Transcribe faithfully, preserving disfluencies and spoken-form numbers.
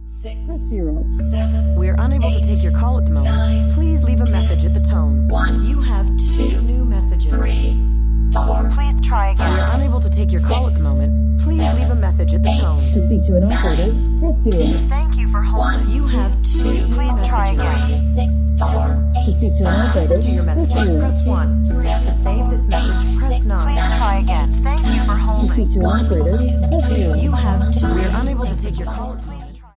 six, Press zero. seven, We're unable eight, to take your call at the moment. nine, Please leave a message at the tone. one, You have two, two, new messages. three, four, Please try again. five, We're unable to take your call at the moment. Please seven, leave a message at the eight, tone. To speak to an operator, press zero. Thank you for holding. one, You have two, two, new please messages. try again. Six, four, eight, To speak to an five, operator, Listen to your press messages. zero. Press one. To save this message, press nine. Please try again. Thank you for To speak holding. to an operator, press zero. You have two. We're unable to take your call. Please.